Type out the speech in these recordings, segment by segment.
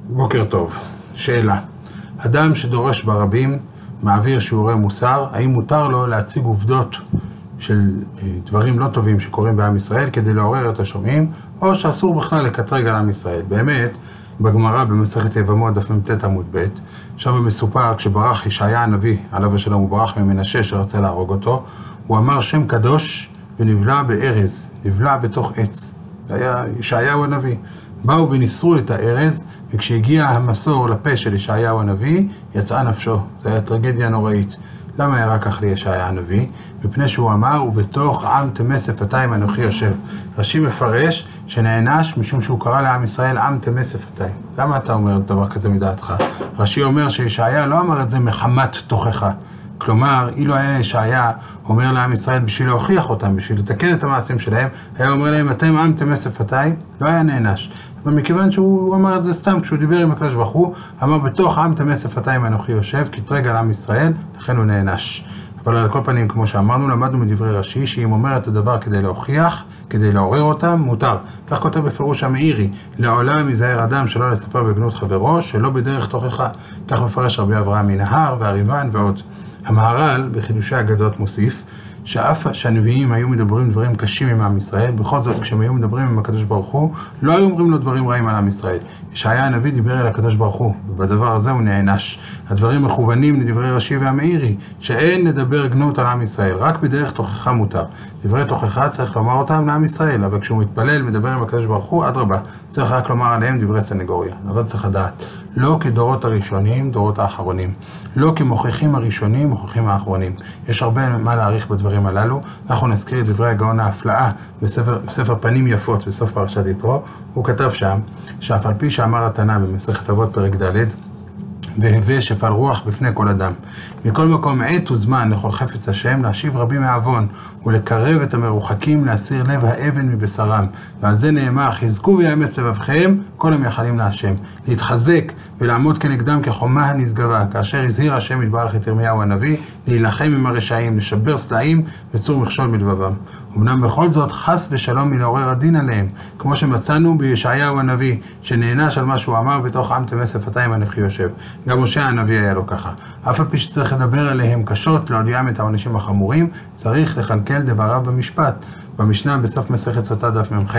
בוקר טוב. שאלה. אדם שדורש ברבים מעביר שיעורי מוסר, האם מותר לו להציג עובדות של דברים לא טובים שקורים בעם ישראל כדי לעורר את השומעים, או שאסור בכלל לקטרג על עם ישראל? באמת, בגמרא במסכת יבמות דף מ"ט עמוד ב', שם מסופר כשברח ישעיה הנביא, עליו השלום, הוא ברח ממנשה שרצה להרוג אותו, הוא אמר שם קדוש ונבלע בארז, נבלע בתוך עץ. זה היה ישעיהו הנביא. באו וניסרו את הארז, וכשהגיע המסור לפה של ישעיהו הנביא, יצאה נפשו. זו הייתה טרגדיה נוראית. למה ירא כך לישעיה הנביא? מפני שהוא אמר, ובתוך עם טמא שפתיים אנוכי יושב. רש"י מפרש שנענש משום שהוא קרא לעם ישראל עם טמא שפתיים. למה אתה אומר דבר כזה מדעתך? רש"י אומר שישעיה לא אמר את זה מחמת תוכחה. כלומר, אילו היה ישעיה אומר לעם ישראל בשביל להוכיח אותם, בשביל לתקן את המעשים שלהם, היה אומר להם, אתם עם טמא שפתיים, לא היה נענש. אבל מכיוון שהוא אמר את זה סתם, כשהוא דיבר עם הקדוש ברוך הוא, אמר בתוך עם טמא שפתיים אנוכי יושב, קטרג על עם ישראל, לכן הוא נענש. אבל על כל פנים, כמו שאמרנו, למדנו מדברי רש"י, שאם אומר את הדבר כדי להוכיח, כדי לעורר אותם, מותר. כך כותב בפירוש המאירי, לעולם ייזהר אדם שלא לספר בגנות חברו, שלא בדרך תוכחה. כך מפרש רבי אברהם מנהר והריבן ועוד. המהר"ל בחידושי אגדות מוסיף שאף שהנביאים היו מדברים דברים קשים עם עם ישראל, בכל זאת כשהם היו מדברים עם הקדוש ברוך הוא, לא היו אומרים לו דברים רעים על עם ישראל. ישעיה הנביא דיבר אל הקדוש ברוך הוא, ובדבר הזה הוא נענש. הדברים מכוונים לדברי רש"י והמאירי, שאין לדבר גנות על עם ישראל, רק בדרך תוכחה מותר. דברי תוכחה צריך לומר אותם לעם ישראל, אבל כשהוא מתפלל מדבר עם הקדוש ברוך הוא, אדרבה, צריך רק לומר עליהם דברי סנגוריה. אבל צריך לדעת, לא כדורות הראשונים, דורות האחרונים. לא כמוכיחים הראשונים, מוכיחים האחרונים. יש הרבה מה להעריך בדברים הללו. אנחנו נזכיר את דברי הגאון ההפלאה בספר פנים יפות, בסוף פרשת יתרו. הוא כתב שם, שאף על פי שאמר התנא במסכת אבות פרק ד', והווה שפל רוח בפני כל אדם. מכל מקום עת וזמן לכל חפץ השם להשיב רבים מעוון ולקרב את המרוחקים להסיר לב האבן מבשרם. ועל זה נאמר, חזקו ויאמץ לבבכם כל המייחלים להשם. להתחזק ולעמוד כנגדם כחומה הנשגבה, כאשר הזהיר השם יתברך את ירמיהו הנביא, להילחם עם הרשעים, לשבר סלעים וצור מכשול מלבבם. אמנם בכל זאת חס ושלום מלעורר הדין עליהם, כמו שמצאנו בישעיהו הנביא, שנענש על מה שהוא אמר בתוך עם טמא שפתיים אנוכי יושב. גם משה הנביא היה לו ככה. אף על פי שצריך לדבר עליהם קשות להודיעם את העונשים החמורים, צריך לכלכל דבריו במשפט. במשנה בסוף מסכת סוטה דף מ"ח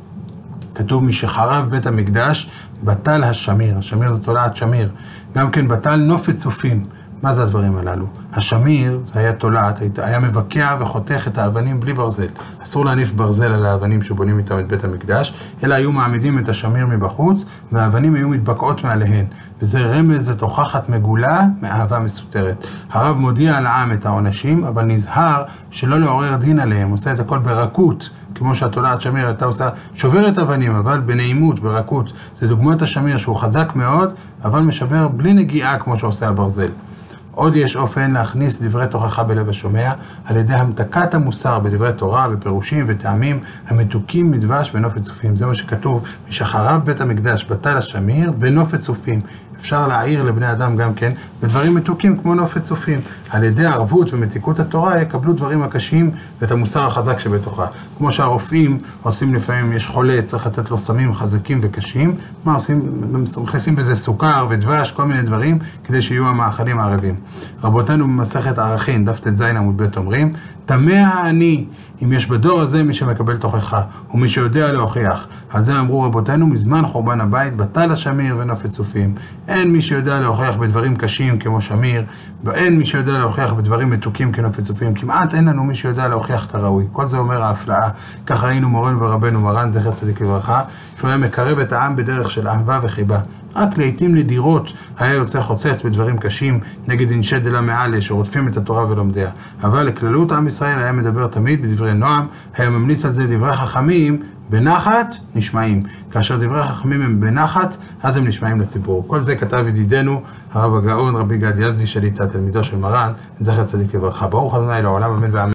כתוב משחרב בית המקדש בטל השמיר. השמיר זה תולעת שמיר. גם כן בטל נופת צופים. מה זה הדברים הללו? השמיר, זה היה תולעת, היה מבקע וחותך את האבנים בלי ברזל. אסור להניף ברזל על האבנים שבונים איתם את בית המקדש, אלא היו מעמידים את השמיר מבחוץ, והאבנים היו מתבקעות מעליהן. וזה רמז לתוכחת מגולה מאהבה מסותרת. הרב מודיע על העם את העונשים, אבל נזהר שלא לעורר דין עליהם. עושה את הכל ברכות, כמו שהתולעת שמיר הייתה עושה, שוברת אבנים, אבל בנעימות, ברכות. זה דוגמת השמיר שהוא חזק מאוד, אבל משבר בלי נגיעה כמו שעושה הברזל. עוד יש אופן להכניס דברי תוכחה בלב השומע על ידי המתקת המוסר בדברי תורה, בפירושים וטעמים המתוקים מדבש ונופת צופים. זה מה שכתוב, משחרב בית המקדש בטל השמיר ונופת צופים. אפשר להעיר לבני אדם גם כן בדברים מתוקים כמו נופת צופים. על ידי הערבות ומתיקות התורה יקבלו דברים הקשים ואת המוסר החזק שבתוכה. כמו שהרופאים עושים לפעמים, יש חולה, צריך לתת לו סמים חזקים וקשים. מה עושים? מכניסים בזה סוכר ודבש, כל מיני דברים, כדי שיהיו המאכלים הערבים. רבותינו במסכת ערכין, דף ט"ז עמוד ב' אומרים, תמה אני אם יש בדור הזה מי שמקבל תוכחה, ומי שיודע להוכיח. על זה אמרו רבותינו, מזמן חורבן הבית, בטל השמיר ונופת צופים. אין מי שיודע להוכיח בדברים קשים כמו שמיר, ואין מי שיודע להוכיח בדברים מתוקים כנופת צופים. כמעט אין לנו מי שיודע להוכיח כראוי. כל זה אומר ההפלאה. כך ראינו מורנו ורבנו מרן, זכר צדיק לברכה, שהוא היה מקרב את העם בדרך של אהבה וחיבה. רק לעתים לדירות היה יוצא חוצץ בדברים קשים נגד אנשי דלה מעלה שרודפים את התורה ולומדיה. אבל לכללות עם ישראל היה מדבר תמיד בדברי נועם, היה ממליץ על זה דברי חכמים בנחת נשמעים. כאשר דברי חכמים הם בנחת, אז הם נשמעים לציבור. כל זה כתב ידידנו הרב הגאון רבי גד יזדי שליט"א, תלמידו של מרן, זכר צדיק לברכה. ברוך ה' לעולם אמן ואמן.